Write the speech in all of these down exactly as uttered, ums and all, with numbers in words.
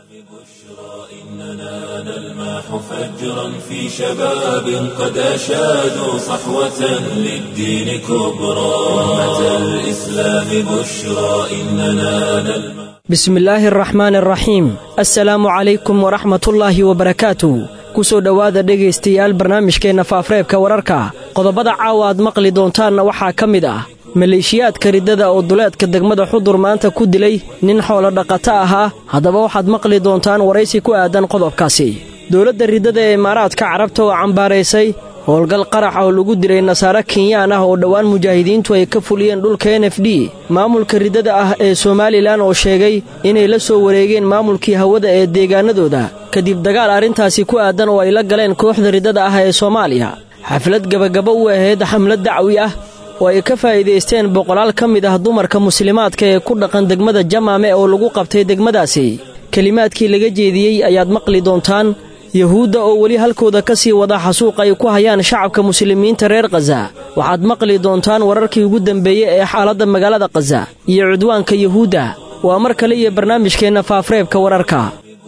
بشرى إننا نلمح فجرا في شباب قد أشادوا صحوة للدين كبرى أمة الإسلام بشرى إننا نلمح بسم الله الرحمن الرحيم السلام عليكم ورحمة الله وبركاته kusoo dhawaada dhegaystayaal barnaamijkeena faafareebka wararka qodobada caawa aad maqli doontaanna waxaa ka mid ah maleeshiyaadka ridada oo duleedka degmada xudur maanta ku dilay nin xoolo dhaqato ahaa haddaba waxaad maqli doontaan waraysi ku aadan qodobkaasi dowladda ridada ee imaaraadka carabta oo cambaaraysay howlgal qarax oo lagu diray nasaare kenyaan ah oo dhowaan mujaahidiintu ay ka fuliyeen dhulka n f d maamulka ridada ah ee somalilan oo sheegay inay la soo wareegeen maamulkii hawada ee deegaanadooda kadib dagaal arrintaasi ku aadan oo ay la galeen kooxda ridada ah ee soomaaliya xaflad gabagabo u ahayd xamlad dacwi ah oo ay ka faa'iidaysteen boqolaal ka mid ah dumarka muslimaadka ee ku dhaqan degmada jamaame oo lagu qabtay degmadaasi kelimaadkii laga jeediyey ayaad maqli doontaan yahuudda oo weli halkooda ka sii wada xasuuq ay ku hayaan shacabka muslimiinta reer khaza waxaad maqli doontaan wararkii ugu dambeeyey ee xaaladda magaalada khaza iyo cudwaanka yahuudda waa mar kale iyo barnaamijkeenna faafareebka wararka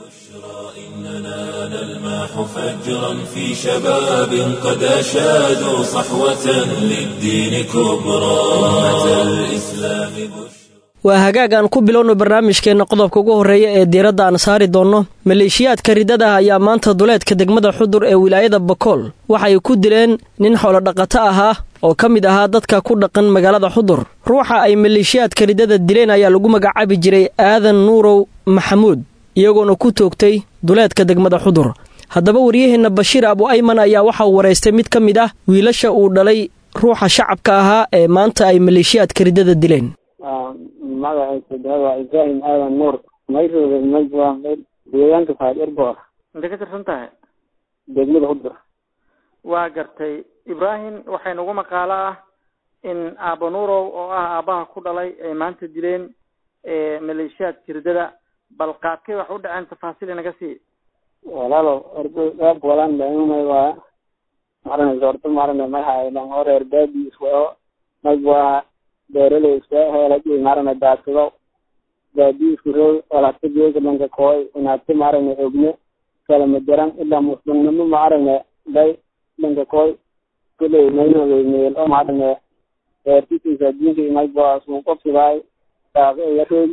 فجرا في شباب قد أشادوا صحوة للدين كبرى أمة الإسلام waa hagaag aan ku bilowno barnaamijkeenna qodobka ugu horreeya ee diiradda aan saari doonno maleeshiyaadka ridada ayaa maanta duleedka degmada xudur ee wilaayada bakool waxay ku dileen nin xoolodhaqato ahaa oo ka mid ahaa dadka ku dhaqan magaalada xudur ruuxa ay maleeshiyaadka ridada dileen ayaa lagu magacaabi jiray aadan nuurow maxamuud iyagoona ku toogtay duleedka degmada xudur haddaba waryaheenna bashiir abu ayman ayaa waxa uu waraystay mid ka mid ah wiilasha uu dhalay ruuxa shacabka ahaa ee maanta ay maleeshiyaadka ridada dileen magacaysa waa ibraahim aadan nuur mayrooda majwaa deegaanka faadherboor intay ka tirsan tahay degmada xudur waa gartay ibraahim waxay nagu maqaalo ah in aaba nuurow oo ah aabaha ku dhalay ay maanta dileen maleeshiyaadka ridada bal qaabkay wax u dhaceen tafaasiil inaga sii walaalow ordo aab walaan dhaimay waa marna zorto marna maxay dhan horeer baadi iswao magwaa beerale iska helay marna daadso baadi isku rool wala tigeega dhanka kooy inaad marna ogne kala madaran ila muslimnimo marna day dhanka kooy kale meelo meel oo marna eertiisa diinka magwaa soo qofsiday taab ay rool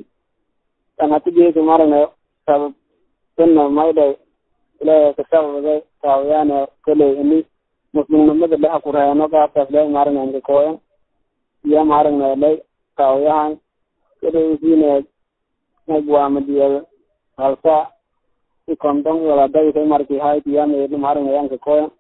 tan tigeega marna sabab tan mayday ilaa ka sababay taawiyana kale ini muslimnimada la ku raayno qaabtaas leh marna inta kooyan iyo marna leh taawiyahan kale diine magwaa madiya halka si kondon wala day markii hay tiyana ee marna yanka kooyan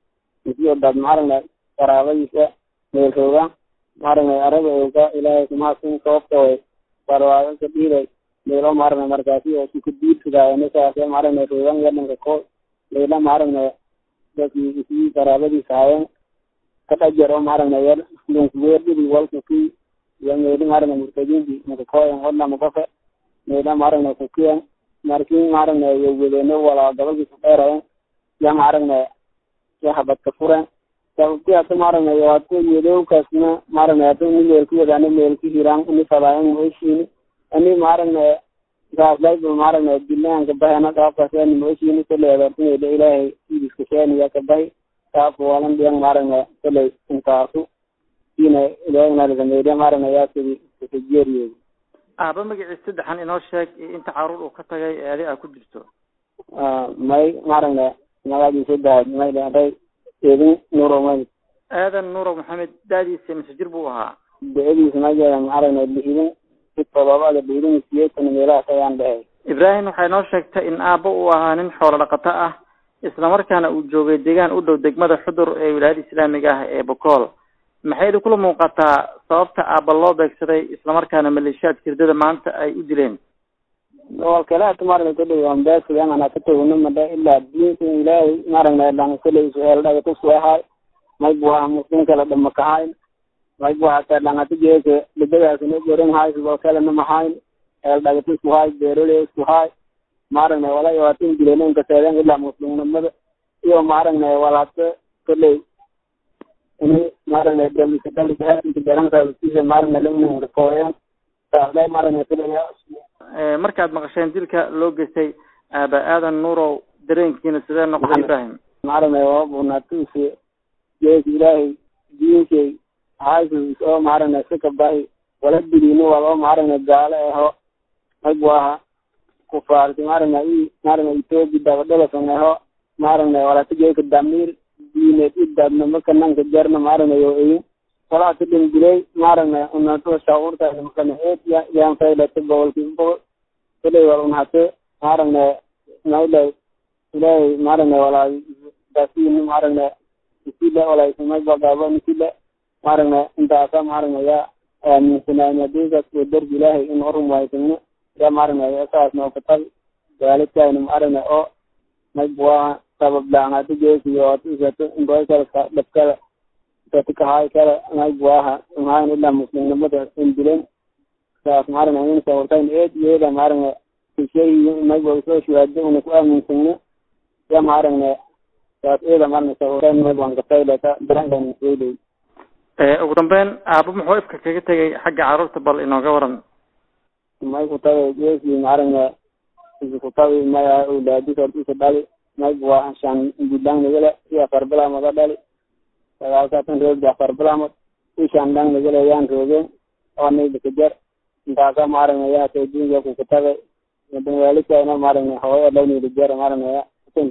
iyo dad marna qaraabaysa meelkooda marna aragayga ilaahay kuma sin qoftay barwaaqo ka dhigay leelo marna markaasi oo ku diidsaday saasay marna roogan yadanka ko leela marna dadkii isii qaraabadii saayan ka tajaro marna yar lunku weedii walku ki yameeli marna murtadinti marka ko aan wadna maqafa leela marna ku kiyan markii marna yeeweeno wala dalbi ku dheereen ya marna ya habad ka furan sababtii aad marna yaa ku yeedo kaasna marna aad ni meel ku wadana meel ki hiraan ni fadaan mooshin ani marna gaadlay marna dilaan ka bahana qaabkaaseen mooshin ku leedahay in ilaahay isku sheeniya ka bay taas walan diyan marna kale intaasu ina ilaahay naga meeday marna yaa sidii ku jeeriyo aaba magaciisa saddexan inoo sheeg inta caruur uu ka tagay ee adiga ku jirto ah may marna magaciisa saddex may leedahay eedin nuuro may aadan nuuro maxamed daadiisa masjid buu ahaa daadiisa magaciisa marna liidin toddobaad dhiirin siyeetan meelaha ayaan dhahay ibraahim waxay noo sheegtay in aaba uu ahaa nin xoolo dhaqato ah isla markaana uu joogay deegaan u dhow degmada xudur ee wilaayada islaamiga ah ee bakool maxay kula muuqataa sababta aaba loo beegsaday isla markaana maleeshiyaadka ridada maanta ay u dileen wal kala tumarna ku dhigay beegsadan ana ka toogno mada ilaa diinta ilaahay marna dhan kale su'aal dhaga ku soo ahay may buu muslim kala dhama ka hayn magwaa ka dhangati jeeke lidadaas inuu goran haay sidoo kale na maxayn el dhagati ku haay beerole ku haay marna wala yaatin dileen ka taadeen ilaa muslimnimada iyo marna wala kale ini marna dami ka dali ka inta garan ka si marna leeyahay kooyan taasay marna kale ee markaad maqasheen dilka loo geystay aaba aadan nuurow dareenkiina sidee noqday ibraahim maaragna oo bunatusi jees ilaahay diinkay haayis oo maaragna sika bahi wala dilino wala maaragna gaala aho magwaa ku faarti maaragna i maaragna itoobi dabadala sameeyo maaragna wala tijay ka damir diineed idadna makanan ka jarna maaragna yo ay wala tidin dilay maaragna unato shawurta makana eed ya yaan fayda tibawlki bo ilay wala unhate maaragna nawlay ilay maaragna wala dasiin maaragna isila wala ismay bagaba nisila maaragna inta ka maaragna ya min sanaya diga ku dar ilaahay in horumaysan ya maaragna ya saas noo katal galitayn maaragna oo magwa sabab laana tijeesi oo tijeeto ingoy kala dabkala dadka hay kala magwa aan ila muslimnimada in dileen saas maaragna in sawirtaan eed yeeda maaragna shay magwa soo shuhada una ku aaminsan ya maaragna saas eeda maaragna sawirtaan magwa ka taylata darangan weeyay ee ugu dambeyn aabo muxuu ifka kaga tagay xagga carruurta bal inooga waran may ku tagay jeesi maaragna ku tagay may awlaadi kortiisa dhali magwa shan gudang nagala ya farbala ma dhali sagalka tan reeb da farbala ma shan dang nagala yan rooge oo nay dikajar inta ka maaragna ya teedinga ku tagay dan wali kaana maaragna hooyo dhawni dijar maaragna ya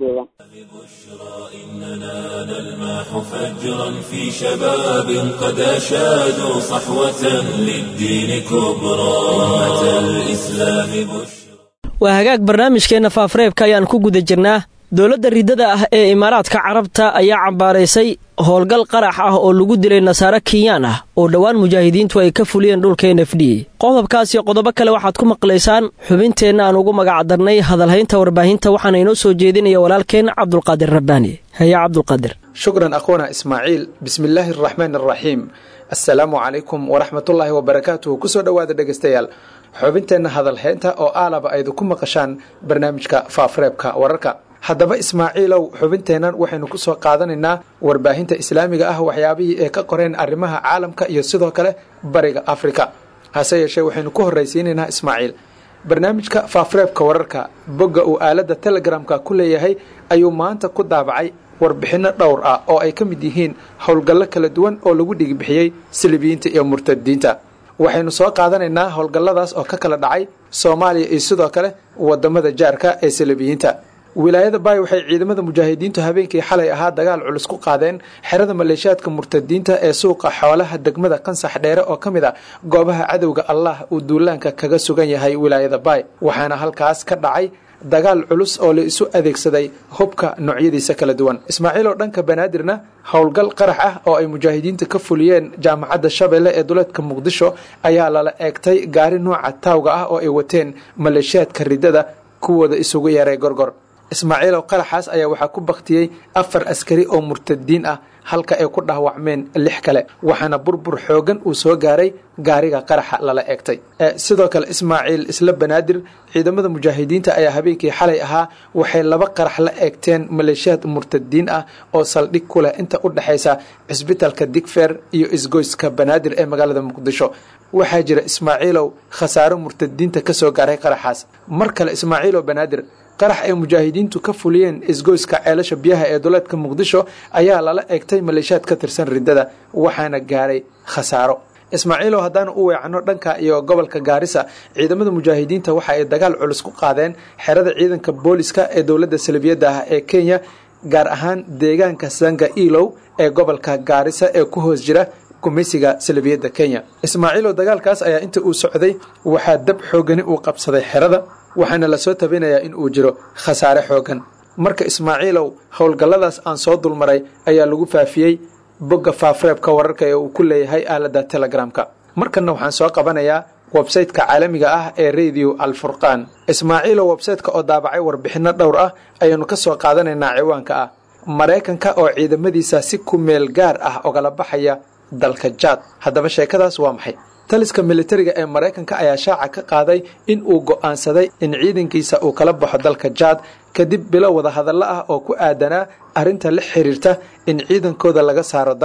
بشرى إننا نلمح فجرا في شباب قد أشادوا صحوة للدين كبرى أمة الإسلام بشرى waa hagaag barnaamijkeena faafareebka ayaan ku guda jirnaa dowladda ridada ah ee imaaraadka carabta ayaa cambaaraysay howlgal qarax ah oo lagu dilay nasaare Kenyaan ah oo dhawaan mujaahidiintu ay ka fuliyeen dhulka N F D qodobkaas iyo qodobo kale waxaad ku maqlaysaan xubinteena aan ugu magac darnay hadalhaynta warbaahinta waxaana inoo soo jeedinaya walaalkeen Cabdulqaadir Rabbaani haya Cabdulqaadir shukran aqoona Ismaaciil bismillaahir rahmaanir rahiim assalaamu calaykum wa rahmatullaahi wa barakaatuh kusoo dhawaada dhageystayaal xubinteena hadalhaynta oo aalaba ay ku maqashaan barnaamijka faafareebka wararka haddaba Ismaaciilow xubinteenan waxaynu ku soo qaadanaynaa warbaahinta islaamiga ah waxyaabihii ay ka qoreen arrimaha caalamka iyo sidoo kale bariga Afrika hase yeeshee waxaynu ku horreysiinaynaa Ismaaciil barnaamijka faafareebka wararka bogga uu aalada Telegramka ku leeyahay ayuu maanta ku daabacay warbixino dhowr ah oo ay ka mid yihiin howlgallo kala duwan oo lagu dhigi bixiyay silibiyiinta iyo murtadiinta waxaynu soo qaadanaynaa howlgalladaas oo ka kala dhacay Soomaaliya iyo sidoo kale wadamada jaarka ee silibiyiinta wilaayada Bay waxay ciidamada mujaahidiintu habeenkii xalay ahaa dagaal culus ku qaadeen xerada maleeshiyaadka murtadiinta ee suuqa xoolaha degmada Qansax Dheere oo kamid ah goobaha cadowga Allah uu duulaanka kaga sugan yahay wilaayada Bay waxaana halkaas ka dhacay dagaal culus oo la isu adeegsaday hubka noocyadiisa kala duwan Ismaaciil oo dhanka Banaadirna howlgal qarax ah oo ay mujaahidiinta ka fuliyeen jaamacadda Shabeelle ee duleedka Muqdisho ayaa lala eegtay gaari nooca taawga ah oo ay wateen maleeshiyaadka ridada kuwooda isugu yeeray gorgor Ismaaciil oo qaraxaas ayaa waxa ku baqtiyay afar askari oo murtadiin ah halka ay ku dhaawacmeen lix kale waxaana burbur xoogan uu soo gaaray gaariga qaraxa lala eegtay sidoo kale Ismaaciil isla Banaadir ciidamada mujaahidiinta ayaa habeenkii xalay ahaa waxay laba qarax la eegteen maleeshiyaad murtadiin ah oo saldhig ku leh inta u dhaxaysa cisbitaalka Digfeer iyo isgoyska Banaadir ee magaalada Muqdisho waxaa jira Ismaaciilow khasaaro murtadiinta ka soo gaaray qaraxaas mar kale Ismaaciil oo Banaadir qarax ay mujaahidiintu ka fuliyeen isgoyska ceelasha biyaha ee duleedka Muqdisho ayaa lala eegtay maleeshiyaad ka tirsan ridada waxaana gaaray khasaaro Ismaaciil oo hadaan u weecno dhanka iyo gobolka Gaarisa ciidamada mujaahidiinta waxa ay dagaal culus ku qaadeen xerada ciidanka booliska ee dawladda Salibiyada ah ee Kenya gaar ahaan deegaanka Sanga Ilow ee gobolka Gaarisa ee ku hoos jira kumisiga Salibiyada Kenya Ismaaciil oo dagaalkaas ayaa inta uu socday waxa dab xoogani uu qabsaday xerada waxaana la soo tabinayaa in uu jiro khasaare xoogan marka Ismaaciilow howlgalladaas aan soo dulmaray ayaa lagu faafiyay bogga faafareebka wararka ee uu ku leeyahay aalada Telegramka markana waxaan soo qabanayaa website-ka caalamiga ah ee Radio Al-Furqan Ismaaciilow website-ka oo daabacay warbixino dhowr ah ayaanu ka soo qaadanaynaa ciwaanka ah Mareykanka oo ciidamadiisa si ku meel gaar ah ogala baxaya dalka Chad haddaba sheekadaas waa maxay taliska militariga ee Mareykanka ayaa shaaca ka qaaday in uu go'aansaday in ciidankiisa uu kala baxo dalka Chad kadib bilo wada hadallo ah oo ku aadanaa arinta la xiriirta in ciidankooda laga saaro dalka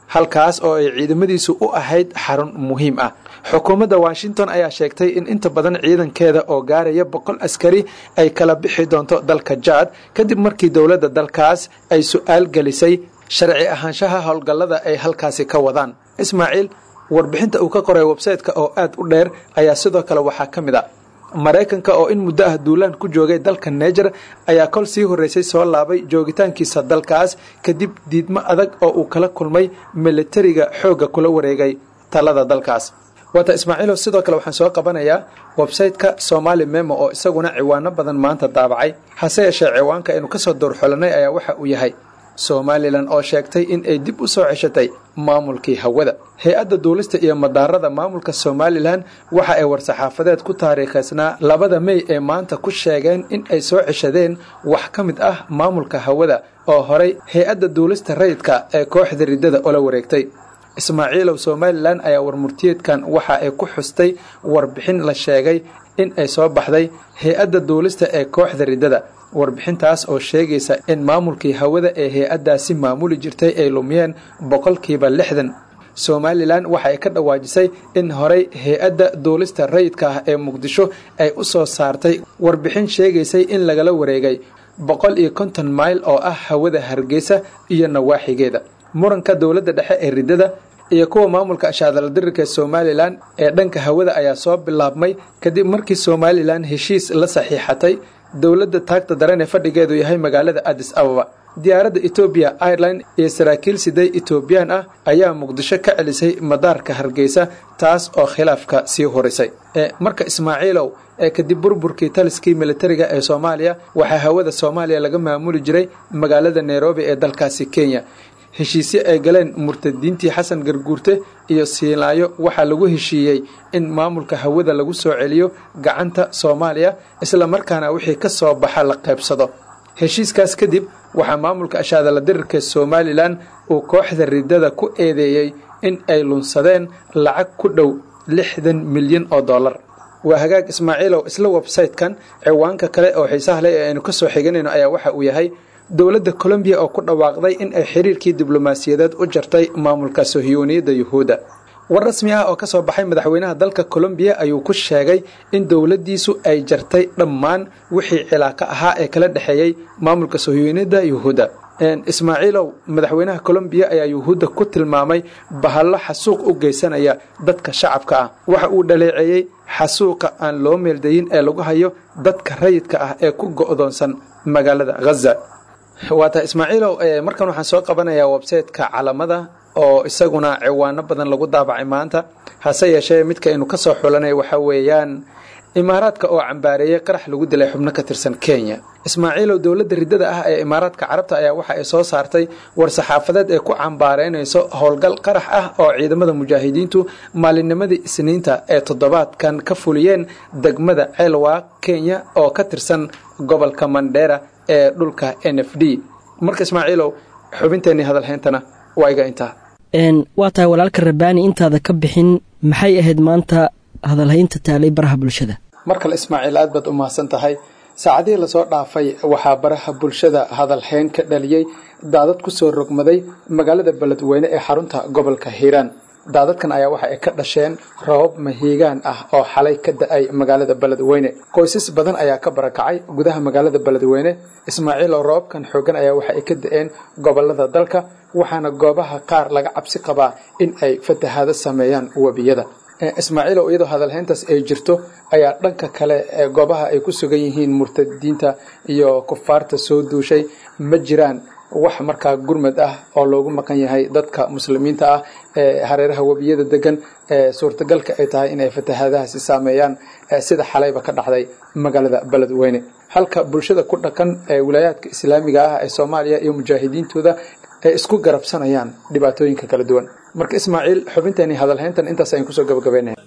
halkaas oo ay ciidamadiisu u ahayd xarun muhiim ah. xukuumadda washington ayaa sheegtay in inta badan ciidankeeda oo gaaraya boqol askari ay kala bixi doonto dalka jaad kadib markii dowladda dalkaas ay su-aal gelisay sharci ahaanshaha howlgallada ay halkaasi ka wadaan. ismaaciil, warbixinta uu ka qoray websayte-ka oo aad u dheer ayaa sidoo kale waxaa ka mid a maraykanka oo in muddo ah duulaan ku joogay dalka Niger ayaa kol sii horeysay soo laabay joogitaankiisa dalkaas kadib diidmo adag oo uu kala kulmay militariga xoogga kula wareegay talada dalkaas. wata ismaaciilo sidoo kale waxaan soo qabanayaa websayte-ka Somali Memo oo isaguna ciwaano badan maanta daabacay. hase yeeshee ciwaanka aynu ka soo doorxolanay ayaa waxa uu yahay Somaliland oo sheegtay in ay dib u soo ceshatay maamulkii hawada. hay-adda duulista iyo madaarada maamulka Somaliland waxa ay war-saxaafadeed ku taariikhaysnaa labada May ee maanta ku sheegeen in ay soo ceshadeen wax ka mid ah maamulka hawada oo horay hay-adda duulista rayidka ee kooxda riddada oo la wareegtay. Ismaaciilow, Somaliland ayaa warmurtiyeedkan waxa ay ku xustay warbixin la sheegay in ay soo baxday hay-adda duulista ee kooxda riddada. warbixintaas oo sheegaysa in maamulkii hawada ee hay-addaasi maamuli jirtay ay lumiyeen boqolkiiba lixdan. Somaliland waxa ay ka dhawaajisay in horey hay-adda duulista rayidka ah ee Muqdisho ay u soo saartay warbixin sheegaysay in lagala wareegay boqol iyo konton mayl oo ah hawada Hargeysa iyo nawaaxigeeda. muranka dowladda dhexe ee riddada iyo kuwa maamulka ashadaldirka Somaliland ee dhanka hawada ayaa soo bilaabmay kadib markii Somaliland heshiis la saxiixatay dowladda taagta daran ee fadhigeedu yahay magaalada Addis Ababa. diyaaradda Ethiopia Airlines iyo saraakiil siday Ethiopian ah ayaa Muqdisho ka celisay madaarka Hargeysa, taas oo khilaafka sii horisay. ee marka Ismaaciilow, ee kadib burburkii taliskii militariga ee Soomaaliya waxa hawada Soomaaliya laga maamuli jiray magaalada Nairobi ee dalkaasi Kenya. heshiisyo ay galeen murtadiintii Xasan Garguurte iyo Siinaayo waxaa lagu heshiiyey in maamulka hawada lagu soo celiyo gacanta Soomaaliya isla markaana wixii ka soo baxa la qaybsado. heshiiskaas kadib waxaa maamulka ashadaldirka Somaliland uu kooxda riddada ku eedeeyay in ay lunsadeen lacag ku dhow lixdan milyan oo dollar. waa hagaag Ismaaciilow, isla website-kan ciwaanka kale oo xiisaha leh ee aynu ka soo xiganayno ayaa waxa uu yahay dowladda Colombia oo ku dhawaaqday in ay xiriirkii diblomaasiyadeed u jartay maamulka Sohiyoniyadda Yuhuudda. war rasmi ah oo ka soo baxay madaxweynaha dalka Colombia ayuu ku sheegay in dowladdiisu ay jartay dhammaan wixii cilaaqo ahaa ee kala dhaxeeyay maamulka Sohiyoniyadda Yuhuudda. Ismaaciilow, madaxweynaha Colombia ayaa Yuhuudda ku tilmaamay bahalo xasuuq u geysanaya dadka shacabka ah. waxa uu dhaleeceeyay xasuuqa aan loo meeldayin ee lagu hayo dadka rayidka ah ee ku go'doonsan magaalada Gaza. waata Ismaaciilow, markan waxaan soo qabanayaa website-ka Calamada oo isaguna ciwaano badan lagu daabacay maanta. hase yeeshee midka aynu ka soo xulanay waxa weeyaan Imaaraadka oo cambaareeyay qarax lagu dilay xubno ka tirsan Kenya. Ismaaciilow, dowladda riddada ah ee Imaaraadka Carabta ayaa waxa ay soo saartay war saxaafadeed ee ku cambaareynayso howlgal qarax ah oo ciidamada mujaahidiintu maalinnimadii Isniinta ee toddobaadkan ka fuliyeen degmada Elwa, Kenya oo ka tirsan gobolka Mandera ee dhulka N F D. marka Ismaaciilow, xubinteeni hadalheentana waa iga intaa. een waa tahay walaalka Rabbaani, intaada ka bixin maxay ahayd maanta hadalhaynta taalay baraha bulshada? marka Ismaaciil, aad baad u mahadsan tahay. saacadii la soo dhaafay waxaa baraha bulshada hadalhayn ka dhaliyay daadad ku soo rogmaday magaalada Beledweyne ee xarunta gobolka Hiiraan. daadadkan ayaa waxa ay ka dhasheen roobab mahiigaan ah oo xalay ka da'ay magaalada Beledweyne. qoysas badan ayaa ka barakacay gudaha magaalada Beledweyne. Ismaaciil, roobkan xoogan ayaa waxa ay ka da'een gobolada dalka, waxaana goobaha qaar laga cabsi qabaa in ay fatahaado sameeyaan wabiyada. Ismaaciil, iyadoo hadalhayntaas ay jirto ayaa dhanka kale ee goobaha ay ku sugan yihiin murtadiinta iyo kufaarta soo duushay ma jiraan wax markaa gurmad ah oo loogu maqan yahay dadka muslimiinta ah ee hareeraha wabiyada degan ee suurtagalka ay tahay in ay fatahaadahaasi saameeyaan sida xalayba ka dhacday magaalada Beledweyne. halka bulshada ku dhaqan ee wilaayadka islaamiga ah ee Soomaaliya iyo mujaahidiintooda ay isku garabsanayaan dhibaatooyinka kala duwan. marka Ismaaciil, xubinteeni hadalhayntan intaas ayaan kusoo gabagabeynaa.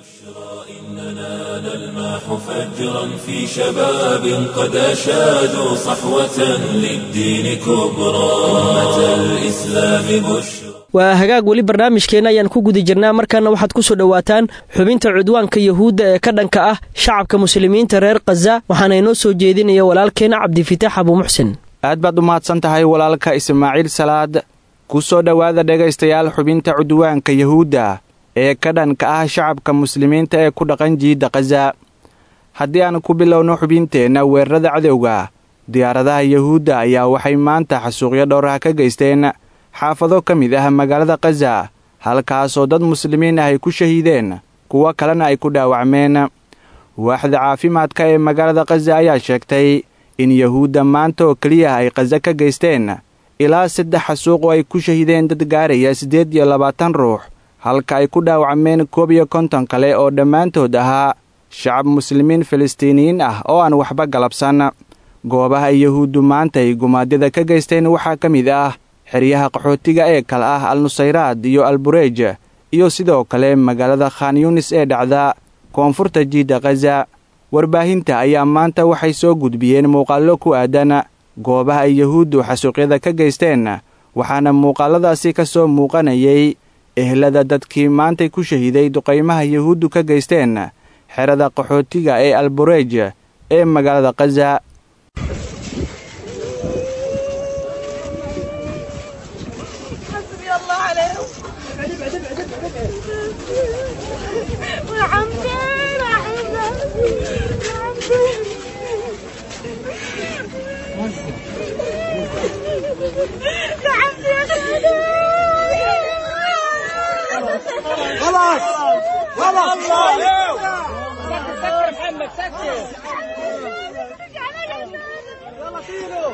نلمح فجرا في شباب قد أشادوا صحوة للدين كبرى. أمة الإسلام بشرى. waa hagaag weli barnaamijkeena ayaan ku guda jirnaa. markaana waxaad ku soo dhawaataan xubinta cudwaanka Yahuudda ee ka dhanka ah shacabka muslimiinta reer Gaza, waxaana inoo soo jeedinaya walaalkeena Cabdifitaax Abu Muxsin. aad baad u mahadsan tahay walaalka Ismaaciil Salaad. ku soo dhowaada dhegaystayaal xubinta cudwaanka yahuudda ee ka dhanka ah shacabka muslimiinta ee ku dhaqan jiidda khaza. haddii aan ku bilowno xubinteenna weerarada cadowga, diyaaradaha yahuudda ayaa waxay maanta xasuuqyo dhowraha ka geysteen xaafado ka mid ah magaalada khaza, halkaasoo dad muslimiin ah ay ku shahiideen, kuwo kalena ay ku dhaawacmeen. waaxda caafimaadka ee magaalada khaza ayaa sheegtay in yahuudda maanta oo keliya ay khaza ka geysteen ilaa saddex xasuuq oo ay ku shahiideen dad gaaraya siddeed iyo labaatan ruux, halka ay ku dhaawacmeen koob iyo konton kale oo dhammaantood ahaa shacab muslimiin filistiiniyiin ah oo aan waxba galabsan. goobaha ay yahuuddu maanta ay gumaadyada ka geysteen waxaa ka mid ah xeryaha qaxootiga ee kale ah al-nusayraad iyo al-bureej, iyo sidoo kale magaalada khan yunis ee dhacda koonfurta jiidda khaza. warbaahinta ayaa maanta waxay soo gudbiyeen muuqaallo ku aadan goobaha ay yahuuddu xasuuqyada ka geysteen, waxaana muuqaalladaasi ka soo muuqanayay ehlada dadkii maantay ku shahiiday duqaymaha yahuuddu ka geysteen xerada qaxootiga ee al-bureej ee magaalada khaza. خلاص خلاص سكر محمد سكر يلا شيلوا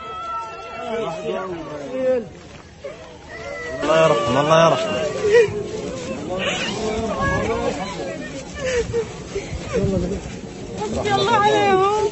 الله يرحم الله يرحم حسبي الله عليهم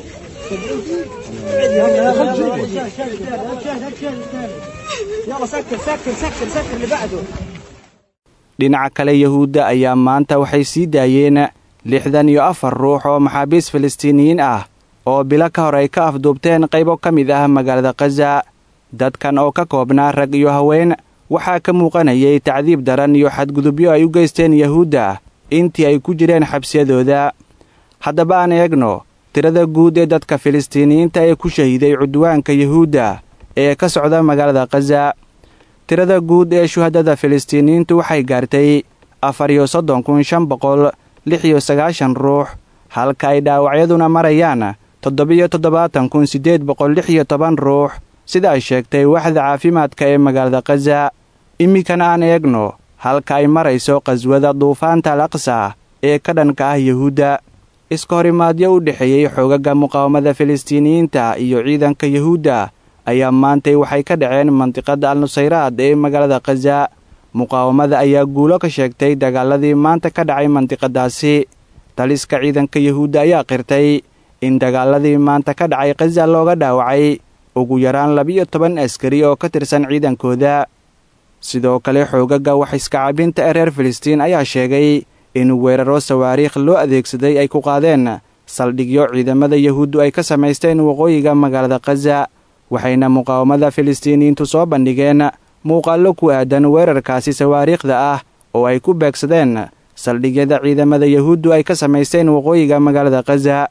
يلا سكر سكر سكر سكر اللي بعده. dhinaca kale yahuudda ayaa maanta waxay sii daayeen lixdan iyo afar ruux oo maxaabiis filistiiniyiin ah oo bilo ka hor ay ka afduubteen qaybo ka mid ah magaalada khaza. dadkan oo ka koobnaa rag iyo haween waxaa ka muuqanayay tacdiib daran iyo xadgudubyo ay u geysteen yahuudda intii ay ku jireen xabsiyadooda. haddaba aan eegno tirada guud ee dadka filistiiniyiinta ee ku shahiiday cudwaanka yahuudda ee ka socda magaalada khaza. tirada guud ee shuhadada filistiiniyiintu waxay gaartay afar iyo soddon kun shan boqol lix iyo sagaashan ruux, halka ay dhaawacyaduna marayaan toddobiyo toddobaatan kun siddeed boqol lix iyo toban ruux, sida ay sheegtay waaxda caafimaadka ee magaalada khaza. iminkana aan eegno halka ay marayso qaswada duufaanta al aqsa ee ka dhanka ah yahuudda. iska horimaadyo u dhexeeyey xoogagga muqaawamada filistiiniyiinta iyo ciidanka yahuudda ayaa maantay waxay ka dhaceen mandiqadda al-nusayraad ee magaalada khaza. muqaawamada ayaa guulo ka sheegtay dagaaladii maanta ka dhacay mandiqadaasi. taliska ciidanka yahuudda ayaa qirtay in dagaaladii maanta ka dhacay khaza looga dhaawacay ugu yaraan labiyo toban askari oo ka tirsan ciidankooda. sidoo kale xoogagga wax iskacaabinta ee reer filistiin ayaa sheegay in weeraro sawaariikh loo adeegsaday ay ku qaadeen saldhigyo ciidamada yahuuddu ay ka samaysteen waqooyiga magaalada khaza, waxayna muqaawamada filistiiniyiintu soo bandhigeen muuqaallo ku aadan weerarkaasi sawaariikhda ah oo ay ku beegsadeen saldhigyada ciidamada yahuuddu ay ka samaysteen waqooyiga magaalada khaza.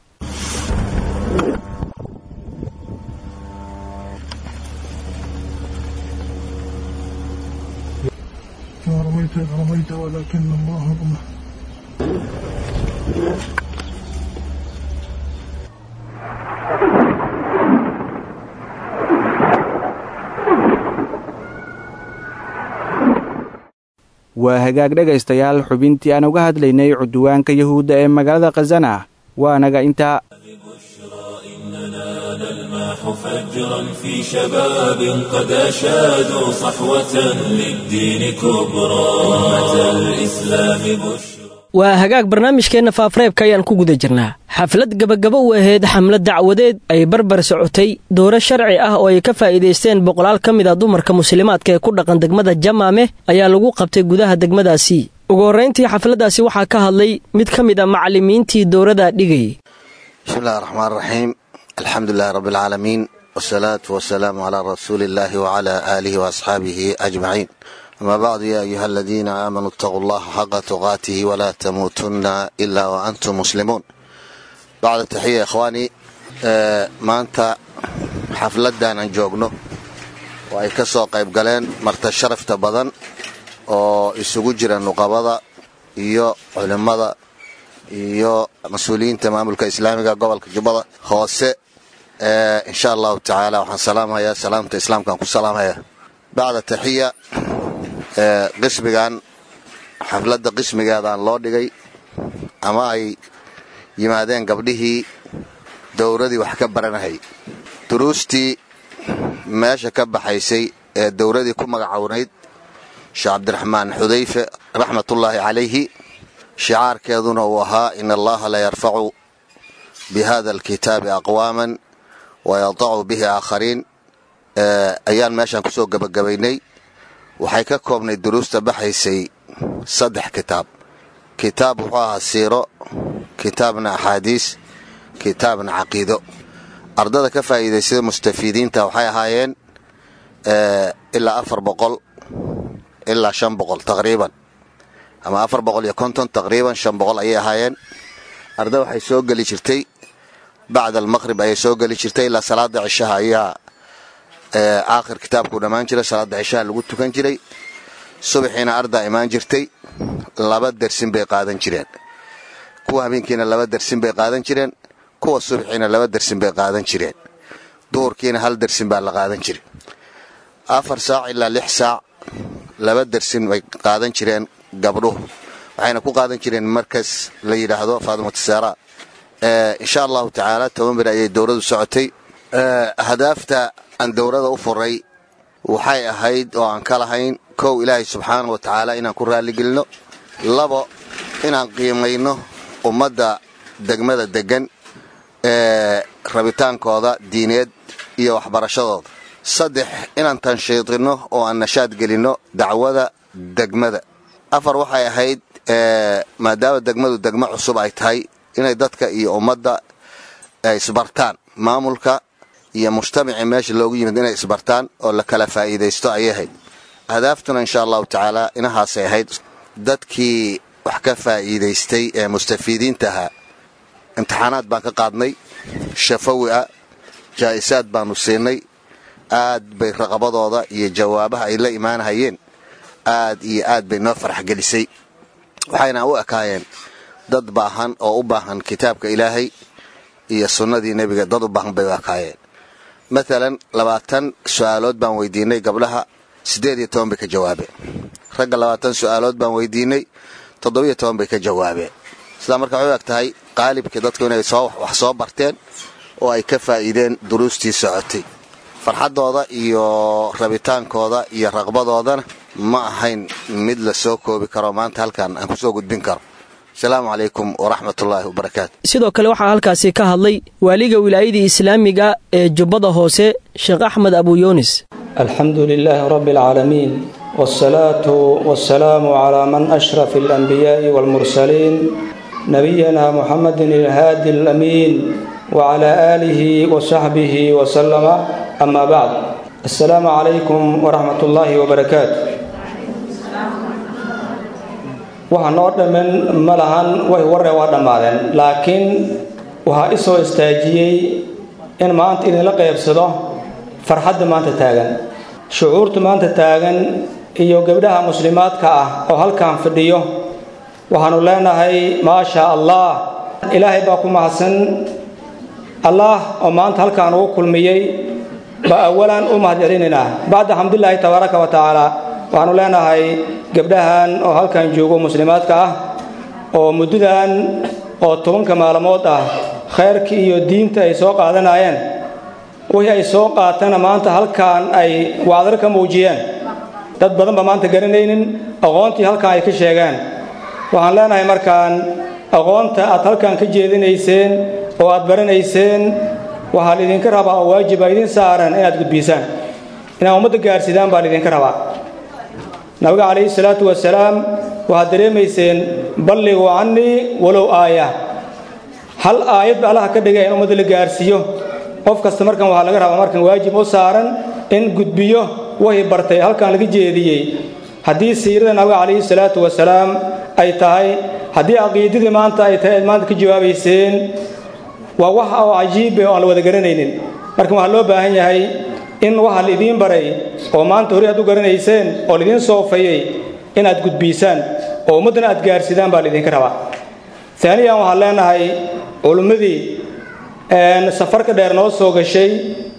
رميت رميت ولكن الله رمى. waa hagaag dhegaystayaal xubintii aan uga hadlaynay cudwaanka yahuudda ee magaalada khazana waa naga intaa. فجرا في شباب قد أشادوا صحوة للدين كبرى أمة الإسلام بشرى. waa hagaag barnaamijkeenna faafareebka ayaan ku guda jirnaa. xaflad gabagabo u ahayd xamlad dacwadeed ay barbar socotay dooro sharci ah oo ay ka faa'iidaysteen boqolaal ka mid a dumarka muslimaadka ee ku dhaqan degmada jamaame ayaa lagu qabtay gudaha degmadaasi. ugu horrayntii xafladdaasi waxaa ka hadlay mid ka mid a macallimiintii doorada dhigayay. bismillahi raxmaan raxiim, alxamdulilahi rabbilcaalamiin, wasalaatu wasalaamu calaa rasuuliillaahi wacalaa aalihi waasxaabihi ajmaciin. أما بعد يا أيها الذين آمنوا اتقوا الله حق تقاته ولا تموتن إلا وأنتم مسلمون. بعد التحية إخواني، آه ما أنت حفلتنا جوجنو oo ay ka soo qayb galeen marti sharafta badan oo isugu jira nuqabada iyo culimada iyo mas'uuliyiinta maamulka islaamiga gobolka Jubbada hoose ee insha Allah ta'ala waxaan salaamayaa salaamta islaamka ku salaamayaa bacda taxiya ee qismigan xafladda qismigeedaan loo dhigay ama ay yimaadeen gabdhihii dowladii wax ka baranahay duruustii meesha ka baxaysay ee dowladii ku magacawnayd Sheekh Cabdiraxmaan Xudayfe raxmatullaahi calayhi shicaarkeeduna uu ahaa in allaha la yarfacu bihada alkitaabi aqwaaman wayadacu bihi aakhariin ayaan meeshaan kusoo gabagabaynay waxay ka koobnay duruusta baxaysay saddex kitaab kitaab wuxuu ahaa siiro kitaabna axaadiis kitaabna caqiido ardada ka faa'iidaysay mustafiidiinta waxay ahaayeen ilaa afar boqol ilaa shan boqol taqriiban ama afar boqol iyo konton taqriiban shan boqol ayay ahaayeen arda waxay soo gali jirtay bacda almaqrib ayay soo gali jirtay ilaa salaada cishaha ayaa aakhir kitaabku dhammaan jiray salaada cishaha lagu tukan jiray subaxiina arda imaan jirtay laba darsin bay qaadan jireen kuwa habeenkiina laba darsin bay qaadan jireen kuwa subaxiina laba darsin bay qaadan jireen duurkiina hal darsin baa la qaadan jiray afar saac ilaa lix saac laba darsin bay qaadan jireen gabdhuhu waxayna ku qaadan jireen markas la yiraahdo Faadimo Tisaara ee insha Allah ta'ala toban ayay dowladdu socotay ee hadafta aan dowladda u furay waxay ahayd oo aan kala hayn koow Ilaahay subhanahu wa ta'ala inaan ku raali gelino labo inaan qiimayno ummadda degmada degan ee rabitaankooda diineed iyo waxbarashadooda saddex inaan tanshiidino oo aan nashaad gelino dacwada degmada afar waxay ahayd ee maadaama degmadu degmo cusub ay tahay inay dadka iyo ummadda ay isbartaan maamulka iyo mujtamaca meesha loogu yimid inay isbartaan oo la kala faa'iideysto ay ahayd hadaftuna insha Allah ta'ala inahaas ay ahayd dadkii wax ka faa'iideystay ee mustafiidiinta imtixaanaad baan ka qaadnay shafawi ah jaa'isaad baanu siinay aad bay raqabadooda iyo jawaabaha ay la imaanayeen aad iyo aad bay noo farax gelisay waxayna u akaayeen dad baahan oo u baahan kitaabka Ilaahay iyo sunnadii nabiga dad u baahan bay u akaayeen مثلا labaatan su'aalood baan weydiinay gabdhaha sideed iyo toban bay ka jawaabeen ragga labaatan su'aalood baan weydiinay toddoba iyo toban bay ka jawaabeen isla markaa way agtahay qaalibka dadku inay soo wax soo barteen oo ay ka faa'iideen duruustii socotay farxadooda iyo rabitaankooda iyo raqbadoodana ma ahayn mid la soo koobi karo maanta halkan aan ku soo gudbin karo السلام عليكم ورحمة الله وبركاته sidoo kale waxaa halkaasi ka hadlay waaliga wilaayada islaamiga ee Jubbada Hoose Sheekh Axmed Abu Yunis alxamdulillahi rabbil alamin wassalatu wassalamu ala man ashrafil anbiya'i wal mursalin nabiyina Muhammadin al-hadi al-amin wa ala alihi wa sahbihi wa sallama amma ba'd assalamu alaykum wa rahmatullahi wa barakatuh waxaan noo dhaman malahan way warre waa dhamaadeen laakiin waxa isoo istaajiyay in maanta idin la qaybsado farxadda maanta taagan shucuurta maanta taagan iyo gabdhaha muslimaadka ah oo halkaan fadhiyo waxaanu leenahay ma sha Allah ilaahay baa ku mahadsan Allah oo maanta halkaan ugu kulmiyay ba awalan u mahadcelinayna baada alxamdulillah tabaaraka wa taala waxaanu leenahay gabdhahan oo halkan joogo muslimaadka ah oo muddadan oo tobanka maalmood ah khayrkii iyo diinta ay soo qaadanayeen wixii ay soo qaatana maanta halkan ay wacdar ka muujiyeen dad badan ba maanta garanaynin aqoontii halkan ay ka sheegaan waxaan leenahay markaan aqoonta aad halkan ka jeedinayseen oo aad baranayseen waxaa idinka rabaa oo waajib ah idin saaran inaad gudbisaan inaad ummadda gaarsidaan baa idinka rabaa nabiga calayhi salaatu wasalaam waxaad dareemayseen balligu cannii walow aaya hal aayad Allah ka dhigay in ummadda la gaarsiiyo qof kasta markan waxaa laga rabaa markan waajib u saaran in gudbiyo wixii bartay halkan laga jeediyey haddii siirada nabiga calayhi salaatu wasalaam ay tahay haddii caqiidadii maanta ay tahay maanta ka jawaabayseen waa wax oo cajiib ah oo aan la wada garanaynin marka waxaa loo baahan yahay in waxa la idiin baray oo maanta hore aad u garanayseen oo la idiin soofayay inaad gudbiisaan oo ummadana aad gaarsidaan baa la idinka rabaa ثانيا waxaan leenahay culimadii een safarka dheer noo soo gashay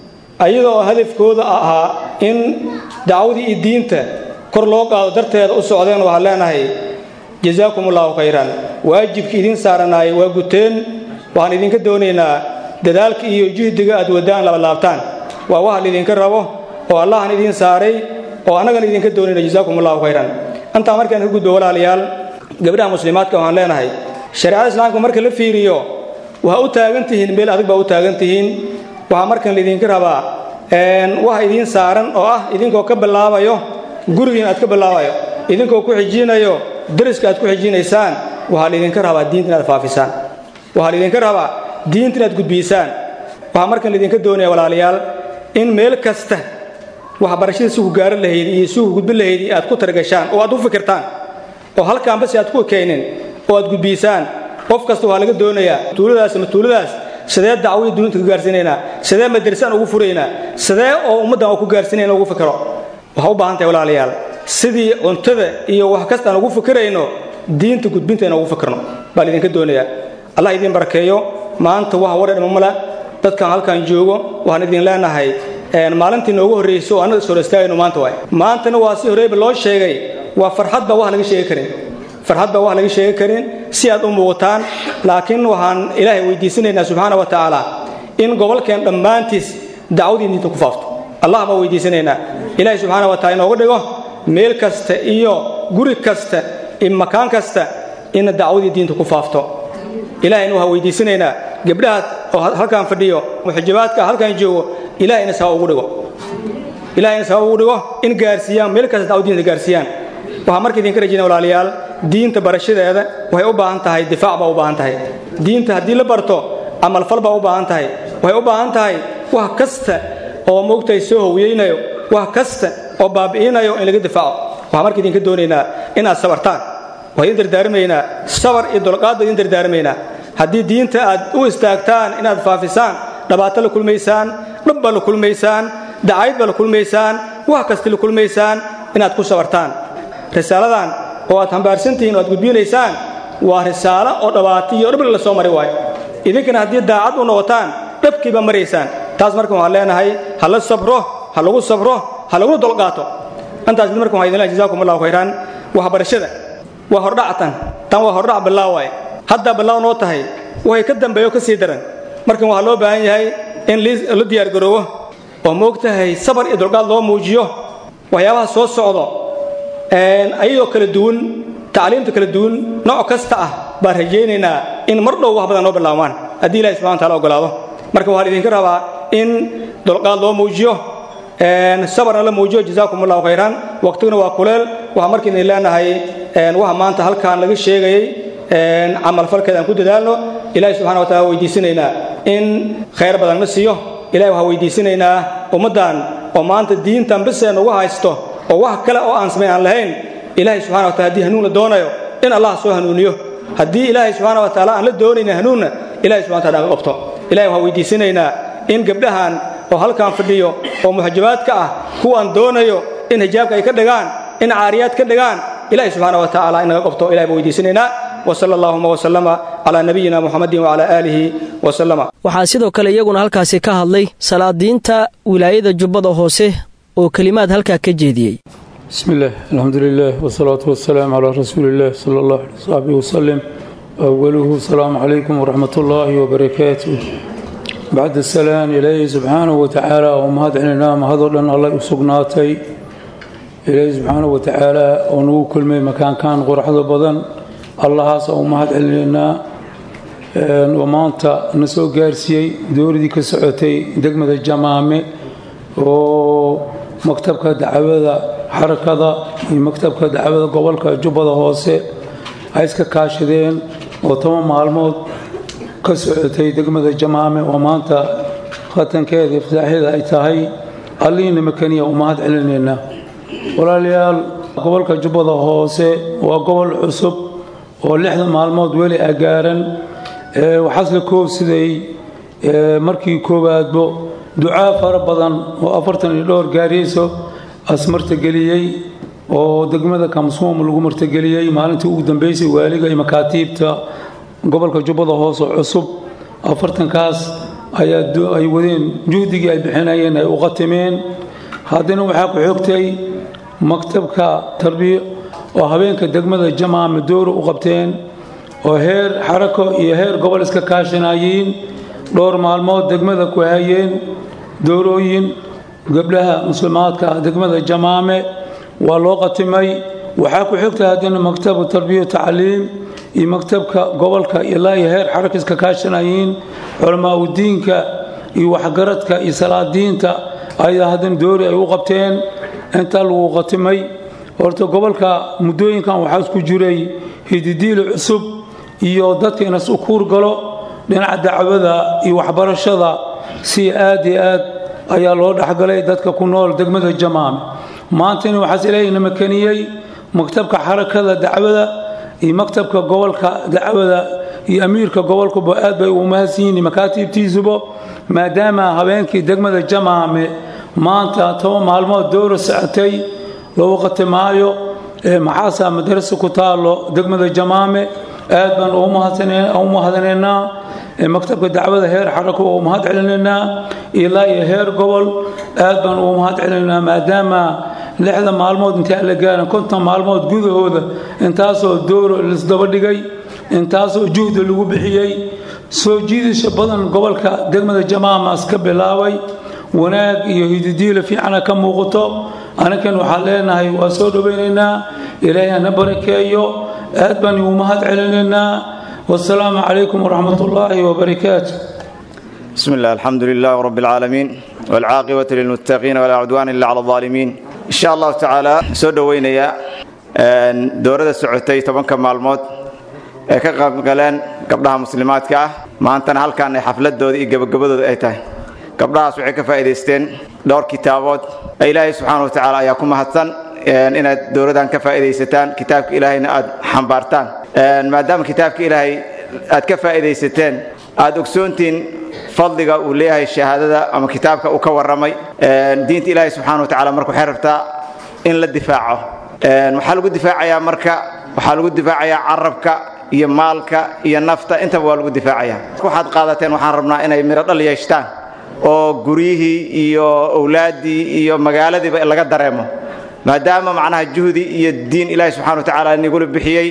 ayadoo hadafkooda ahaa in dacwadii diinta kor loo qaado darteeda u socdeen waxaan leenahay jazaakumullahu khayran waajibkii idin saaranay waa guteen waxaan idinka doonaynaa dadaalka iyo juhdiga aad wadaan laba laabtaan waa waxa idinka rabo oo Allah idin saaray oo anaga idinka doonayna jazaakumullahu khayran anta markaan ugu gudbo walaalayaal gabdhaha muslimaadka waxaan leenahay shariicada islaamka marka la fiiriyo waxa u taagan tihiin meel adag baa u taagan tihiin waxa markan idinka rabaa een waxa idin saaran oo ah idinkoo ka bilaabayo gurigiin aad ka bilaabayo idinkoo ku xijinayo dariska aad ku xijinaysaan waxa idinka rabaa diinta inaad faafisaan waxa idinka rabaa diinta inaad gudbisaan waxa markan idinka doonaya walaalayaal in meel kasta waxa barashada suuq gaar lahayd iyo suuq gudbin lahayd aad ku targashaan oo aad u fikirtaan oo halkaan bas aad ku keenin oo aad gudbisaan qof kasta waxa laga doonayaa tuuladaas ama tuuladaas sidee dacwada diinta ku gaarsiinayna sidee madrasaan ugu furayna sidee oo ummadda ku gaarsiinayna ugu fikiro waxa u baahan tahay walaalayaal sidii cuntada iyo wax kasta aan ugu fikirayno diinta gudbinteena ugu fikirno baa idinka doonayaa Allah idin barakeeyo maanta waxa wareer mamala dadkan halkan joogo waxaan idin leenahay een maalintii noogu horeeyay oo anaga soo istaagayno maanta way maantana waa si horeeyba loo sheegay waa farxad ba wax laga sheegi karin farxad ba wax laga sheegi karin si aad u muuqataan laakiin waxaan Ilaahay weydiisanaynaa subhanahu wa ta'ala in gobolkeen dhamaantiis dacwadii diinta ku faafto Allah ba weydiisanaynaa Ilaahay subhanahu wa ta'ala inooga dhigo meel kasta iyo guri kasta in makaan kasta in dacwadii diinta ku faafto Ilaahay waxaan weydiisanaynaa gabdhaha oo halkaan fadhiyo muxajibaadka halkaan joogo Ilaahayna saa ugu dhigo Ilaahayna saa ugu dhigo in gaarsiiyaan meel kasta dacwadii diinta gaarsiiyaan waxa markii idin ka rajayna walaalayaal diinta barashadeeda waxay u baahan tahay difaac baa u baahan tahay diinta hadii la barto amal fal baa u baahan tahay waxay u baahan tahay wax kasta oo moogtay soo hawiyaynayo wax kasta oo baabi'inayo in laga difaaco waxa markii idin ka doonaynaa inaad sabartaan waxay dardaarmaynaa sabar iyo dulqaad idin dardaarmaynaa hadii diinta aad u istaagtaan inaad faafisaan dhibaato la kulmaysaan dhib la kulmaysaan dacayd la kulmaysaan wax kasta la kulmaysaan inaad ku sabartaan risaaladan oo aad hambaarsantiin oo aad gudbinaysaan waa risaalo oo dhawaatii iyo dhib la soo maray waay idinkana hadii daacad u noqotaan dhabkiiba mareysaan taas marka waxaan leenahay hal sabro hal lagu sabro hal lagu dulqaato antaas marka waxaan idin jazaakumullahu khayran waxa barashada waa hordhactan tan waa hordhac bilaaway hadda bilaaw noo tahay way ka dambeeyo ka sii daran marka waxa loo baahan yahay in la diyaar garoobo oo moogtahay sabar iyo dulqaad loo muujiyo waxyaabaha soo socdo een ayadoo kala duwan tacliinta kala duwan nooc kasta ah baa rajaynaynaa in mar dhow wax badan noo bilaawmaan haddii Ilaahay subhanahu wa ta'ala ogolaado marka waxaan idinka rabaa in dulqaad loo muujiyo een sabarna la muujiyo jazaakumullahu khayran waqtiguna waa kuleel waxa markii idin leenahay een waxa maanta halkaan laga sheegay een amal falkeedan ku dadaalno Ilaahay subhanahu wa ta'ala weydiisanaynaa in khayr badan na siiyo Ilaahay waxa weydiisanaynaa ummadan oo maanta diintan biseen ugu haysto oo wax kale oo aan sameeyaan lahayn Ilaahay subhanahu wa ta'ala hadii hanuun la doonayo in Allah soo hanuuniyo hadii Ilaahay subhanahu wa ta'ala aan la doonayna hanuunna Ilaahay subhanahu wa ta'ala qabto Ilaahay waxa weydiisanaynaa in gabdhahan oo halkaan fadhiyo oo muhajibaadka ah kuwan doonayo in hijaabka ay ka dhigaan in caariyaad ka dhigaan Ilaahay subhanahu wa ta'ala in laga qabto Ilaahay weydiisanaynaa wa sallallahu wa sallama ala nabiyyina Muhammadin wa ala alihi wa sallama waxaa sidoo kale iyaguna halkaasi ka hadlay salaadiinta wilaayada Jubbada Hoose oo kalimaad halka ka jeediyay bismillaah alxamdulillaah wasalaatu wasalaamu calaa rasuulillaah sallallahu alayhi wa sallam awwaluhu salaamu calaykum waraxmatullaahi wabarakaatuh bacda salaam ilaahay subxaanahu watacaala oo mahadcelinaa mahadoo dhan allay u sugnaatay ilaahay subxaanahu watacaala oo nagu kulmay makaankan qoraxda badan allahaas oo mahadcelinaynaa oo maanta na soo gaarsiiyey dowladii ka socotay degmada jamaame oo maktabka dacwada xarakada iyo maktabka dacwada gobolka Jubbada Hoose ay iska kaashadeen oo toban maalmood ka socotay degmada jamaame oo maanta khatankeeda iftaaxida ay tahay alliina makaniya u mahad celinayna walaalayaal gobolka Jubbada Hoose waa gobol cusub oo lixda maalmood weli agaaran ee waxaas la koobsaday markii koowaadbo ducaa fara badan oo afartan iyo dhowr gaariyeyso as martageliyey oo degmada kamsuum lagu martageliyey maalintii ugu dambeysay waaliga iyo makaatiibta gobolka jubbada hoose cusub afartankaas ayaa ay wadeen juhdigii ay bixinayeen ay u qatimeen haddana waxaa ku xogtay maktabka tarbiya oo habeenka degmada jamaama dowra u qabteen oo heer xarako iyo heer gobol iska kaashanayeen dhowr maalmood degmada ku hayeen dowrooyin gabdhaha muslimaadka degmada jamaame waa loo qatimay waxaa ku xigtay haddana maktabka tarbiya tacliim iyo maktabka gobolka ilaa iyo heer xarako iska kaashanayeen culamaa u diinka iyo waxgaradka iyo salaadiinta ayaa haddana dowri ay u qabteen intaa lagu qatimay horta gobolka muddooyinkan waxaa isku jiray hididiili cusub iyo dadka inas u kuur galo dhinaca dacwada iyo waxbarashada si aad iyo aad ayaa loo dhexgalay dadka ku nool degmada jamaame maantana waxaas ilaahayna makaniyey maktabka xarakada dacwada iyo maktabka gobolka dacwada iyo amiirka gobolkuba aad bay ugu mahadsan yihiin makaatiibtiisuba maadaama habeenkii degmada jamaame maanta toban maalmood dowra socotay loo qatimaayo maxaasa madrasa ku taalo degmada jamaame aad baan ugu mahadanaynaa maktabka dacwada heer xarako ugu mahad celinaynaa ilaa iyo heer gobol aad baan ugu mahad celinaynaa maadaama lixda maalmood intaa la gaaran konton maalmood gudahooda intaasoo dowro lisdaba dhigay intaasoo juhdi lagu bixiyey soo jiidasha badan gobolka degmada jamaamaas ka bilaabay wanaag iyo hididiila fiicana ka muuqato anakan waxaan leenahay waa soo dhowaynaynaa ilaahay hana barakeeyo aad baan ugu mahad celinaynaa wasalaamu calaykum waraxmat ullaahi wabarakaatu بسم الله الحمد لله رب العالمين والعاقبة للمتقين ولا عدوان إلا على الظالمين إن شاء الله تعالى سو دوينيا دورة سعودية طبعا كمعلومات كقب قلان قبلها مسلمات كا ما أنت هل كان حفلة دودي قبل قبل أيته قبلها سوي كفائدتين دور كتابات إلهي سبحانه وتعالى يقوم حسن إن دورة دان كفائدتين كتاب إلهي أد حنبارتان ما دام كتاب إلهي أد كفائدتين أد أكسونتين فضلك وليها الشهادة أما كتابك وكورمي دينت إلهي سبحانه وتعالى مركو حرفتا إن للدفاع محلو الدفاع يا مركا وحلو الدفاع يا عربك يا مالك يا نفط أنت بقول الدفاع يا واحد قادتين وحرمنا إن يمرض الله يشتان أو جريه يا أولادي يا مجالدي بقى لقى درامه ما دام معناها جهدي يا الدين إلهي سبحانه وتعالى إن يقول بحيي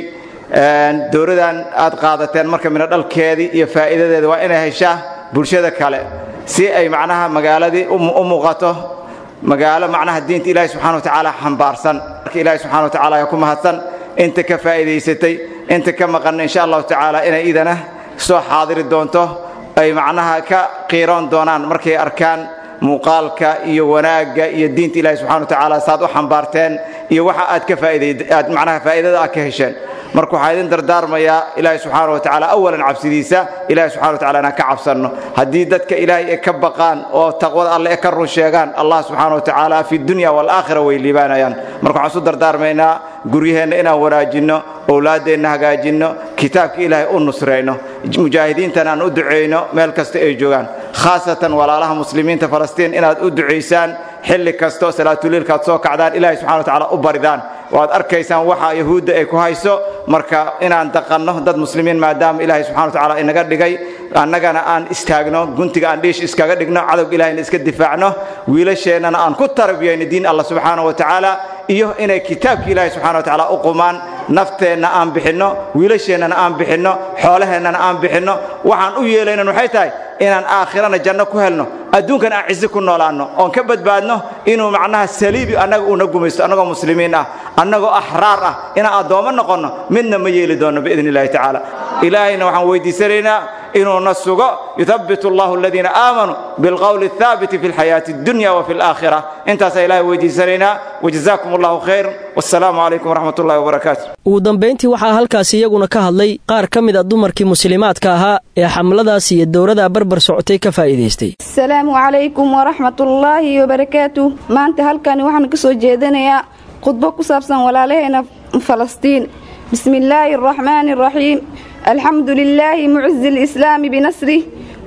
دوردان أد قادتين مركا من الكادي يا فائدة وإن هيشاه bulshada kale si ay macnaha magaaladii u muuqato magaalo macnaha diinta Ilaahay subhanahu wa ta'ala xambaarsan Ilaahay subhanahu wa ta'ala ku mahadsan inta ka faa'iideysatay inta ka maqan insha Allah ta'ala inay idana soo xaadiri doonto ay macnaha ka qiiroon doonaan markay arkaan muuqaalka iyo wanaaga iyo diinta Ilaahay subhanahu wa ta'ala saad u xambaarteen iyo waxa aad ka faa'iideed aad macnaha faa'iidada aad ka hesheen marka waxa idin dardaarmaya Ilaahay subhanahu wa ta'ala awalan cabsidiisa Ilaahay subhanahu wa ta'ala ka cabsano hadii dadka Ilaahay ka baqaan oo taqwada Allah ka run sheegan Allah subhanahu wa ta'ala fi dunya wal aakhirah way liibaanayaan marka waxaan soo dardaarmaynaa guryaheena inaan wanaajino awlaadeena hagaajino kitaabka Ilaahay u nusreyno mujaahidiintana aan u duceeyno meel kasta ay joogan khaasatan walaalaha muslimiinta Falastiin inaad u duceysaan xilli kasto salaatul leelka soo kacdaan Ilaahay subhanahu wa ta'ala u baridaan waad arkaysaan waxa yahuuda ay ku hayso marka inaan taqanno dad muslimiin maadaama Ilaahay subhanahu wa ta'ala inaga dhigay annagana aan istaagno guntiga aan dhiish iskaga dhigno cadawga Ilaahayna iska difaacno wiilasheenana aan ku tarbiyayno diin Allah subhanahu wa ta'ala iyo inay kitaabka Ilaahay subhanahu wa ta'ala u qumaan nafteena aan bixino wiilasheenana aan bixino xoolaheena aan bixino waxaan u yeelayna waxay tahay inaan aakhirana janno ku helno adduunkan aan ciise ku noolaano oo ka badbaadno inuu macnaha saliibi anaga uu nagumaysto anaga muslimiin ah anaga ahraar ah ina adooma noqono midna ma yeeli doono bi idnillaahi ta'ala ilaahina waxaan weydiisanaynaa inuu nasugo yuthabbitu Allahu alladheena aamanu bil qawli thabit fi al hayati ad-dunya wa fi al aakhirah intaas ilaahay weydiisanaynaa wajazaakumullahu khayr wasalaamu alaykum warahmatullahi wabarakaatuh ugu dambeyntii waxaa halkaas iyaguna ka hadlay qaar ka mid ah dumarkii muslimaadka ahaa ee xamladaas iyo dowladda barbar socotay ka faa'iideystay السلام عليكم ورحمة الله وبركاته ما أنت هلكاني وحنا كسو جيدنا خطبة كسابسا ولا لهنا فلسطين بسم الله الرحمن الرحيم الحمد لله معز الإسلام بنصره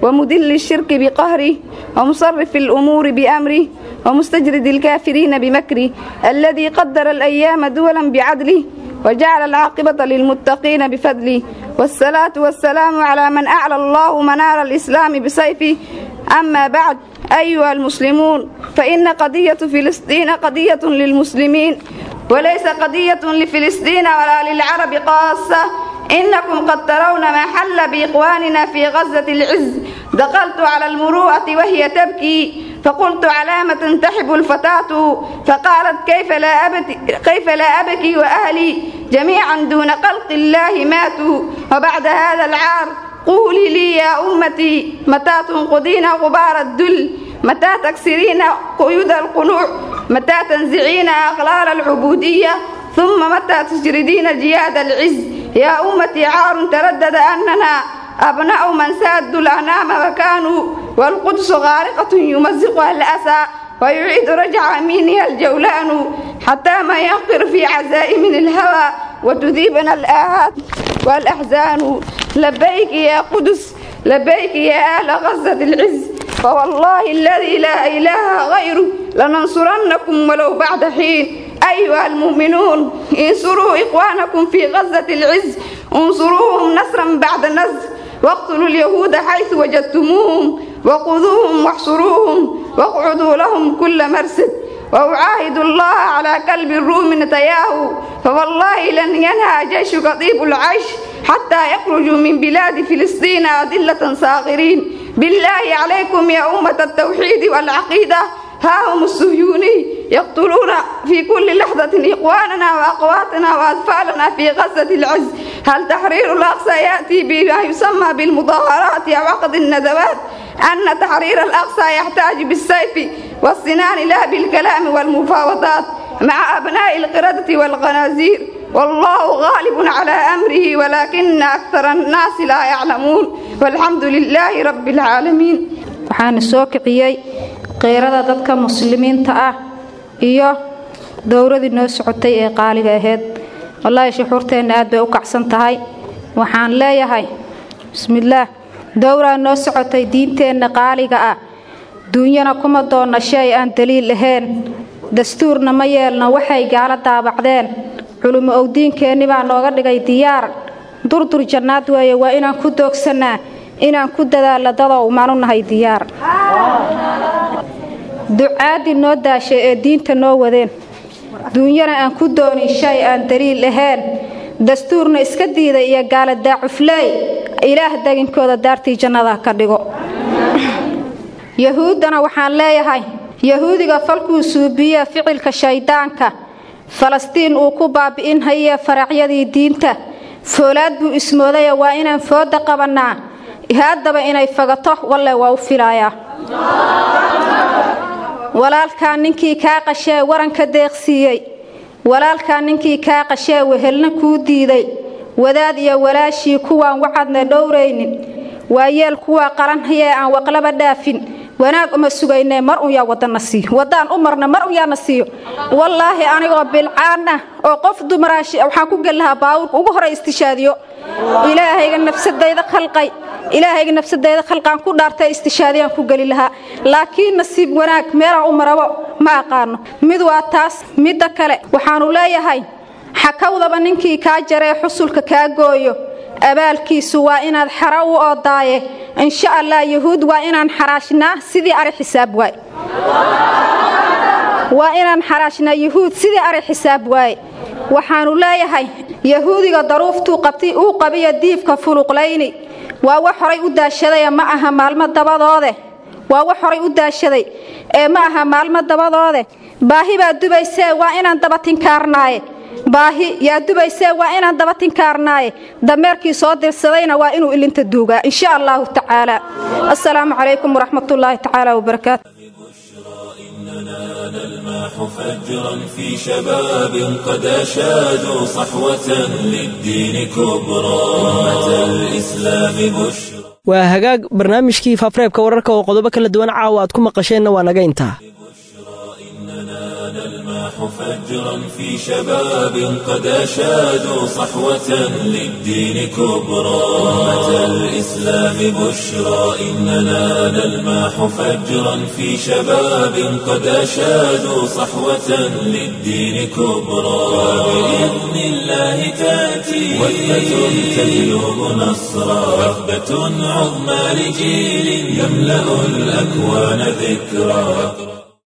ومدل الشرك بقهره ومصرف الأمور بأمره ومستجرد الكافرين بمكره الذي قدر الأيام دولا بعدله وجعل العاقبة للمتقين بفضله والصلاة والسلام على من أعلى الله منار الإسلام بسيفه. أما بعد أيها المسلمون، فإن قضية فلسطين قضية للمسلمين وليس قضية لفلسطين ولا للعرب خاصة. إنكم قد ترون ما حل بإخواننا في غزة العز. دخلت على المروءة وهي تبكي فقلت على ما تنتحب الفتاة، فقالت كيف لا أبكي, كيف لا أبكي وأهلي جميعا دون خلق الله ماتوا. وبعد هذا العار قولي لي يا أمتي متى تنقضين غبار الدل، متى تكسرين قيود القنوع، متى تنزعين أغلال العبودية، ثم متى تجردين جياد العز. يا أمتي عار تردد أننا أبناء من سادوا الأنام وكانوا، والقدس غارقة يمزقها الأسى ويعيد رجع أمينها الجولان، حتى ما ينقر في عزائم الهوى وتذيبنا الآهات والأحزان. لبيك يا قدس، لبيك يا أهل غزة العز، فوالله الذي لا إله غيره لننصرنكم ولو بعد حين. أيها المؤمنون، انصروا إخوانكم في غزة العز، انصروهم نصرا بعد نصر، واقتلوا اليهود حيث وجدتموهم، وخذوهم واحصروهم، واقعدوا لهم كل مرصد. وأعاهد الله على كلب الروم نتياهو، فوالله لن ينهى جيش قطيب العيش حتى يخرجوا من بلاد فلسطين أذلة صاغرين. بالله عليكم يا أمة التوحيد والعقيدة، ها هم الصهيوني يقتلون في كل لحظة إخواننا وأخواتنا وأطفالنا في غزة العز. هل تحرير الأقصى يأتي بما يسمى بالمظاهرات أو عقد الندوات؟ أن تحرير الأقصى يحتاج بالسيف والسنان لا بالكلام والمفاوضات مع أبناء القردة والخنازير. والله غالب على أمره ولكن أكثر الناس لا يعلمون، والحمد لله رب العالمين. waxaan soo kiciyay qeyrada dadka muslimiinta ah iyo dowladii noo socotay ee qaaliga ahayd. wallahi shuxurteena aad bay u kacsan tahay. waxaan leeyahay bismillaah, dowra noo socotay diinteena qaaliga ah, duunyana kuma doona shay aan daliil lahayn, dastuurna ma yeelna waxay gaala daabacdeen, culimo oo diinkeeni baa nooga dhigay diyaar, durdur jannaad weeye, waa inaan ku doogsanaa, inaan ku dadaalo dadoo umaanu nahay diyaar. ducaadii noo daashay ee diinta noo wadeen, duunyana aan ku doonin shay aan daliil lahayn, dastuurna iska diiday iyo gaala daacufley, ilaah daginkooda daartii jannada ka dhigo. yahuudana waxaan leeyahay, yahuudiga falkuu suubiya ficilka shaydaanka, falastiin uu ku baabi'in hayee faracyadii diinta, foolaad buu ismoodaya, waa inaan fooda qabanaa, haddaba inay fagato walle waa u filayaa. walaalkaa ninkii kaa qashee waranka deeqsiiyey, walaalkaa ninkii kaa qashee wehelna kuu diiday, wadaad iyo walaashii kuwaan waxaadna dhowraynin, waa yeel kuwaa qalanhayee aan waqlaba dhaafin, wanaag uma sugaynee mar un yaa wadana siiyo, wadaan u marna mar un yaana siiyo. wallaahi anigoo bilcaana oo qof dumaraashi waxaan ku gelahaa baawurka ugu hore istishaadiyo, ilaahayga nafsadayda khalqay, ilaahayga nafsadayda khalqaan ku dhaartay istishaadiyaan ku gali lahaa, laakiin nasiib wanaag meelaan u marabo ma aqaano. mid waa taas. midda kale waxaanu leeyahay, xakawdaba ninkii kaa jaree xusulka kaa gooyo, abaalkiisu waa inaad xara u oodaaye, insha allah yahuud waa inaan xaraashnaa sidii ari xisaab waay, waa inaan xaraashnaa yahuud sidii ari xisaab waay. waxaanu leeyahay, yahuudiga daruuftuu qabtay uu qabiya diifka fuluqlayni, waa wax horay u daashaday ma aha maalmo dabadoode, waa wax horay u daashaday ee ma aha maalmo dabadoode. baahi baa dubaysee waa inaan daba tinkaarnaaye, baahi yaa dubaysee waa inaan daba tinkaarnaaye, dameerkii soo dirsadayna waa inuu ilinta duugaa insha allahu tacaala. assalaamu calaykum waraxmatullaahi tacaala wabarakaatu. نلمح فجرا في شباب قد أشادوا صحوة للدين كبرى. أمة الإسلام بشرى. waa hagaag barnaamijkii faafareebka wararka oo qodobo kala duwan caawa aad ku maqasheenna waa naga intaa. نلمح نلمح فجرا في شباب قد أشادوا صحوة للدين كبرى أمة الإسلام بشرى إننا نلمح فجرا في شباب قد أشادوا صحوة للدين كبرى وبإذن الله تأتي وثبة تجلب نصرا وثبة عظمى لجيل يملأ الأكوان ذكرى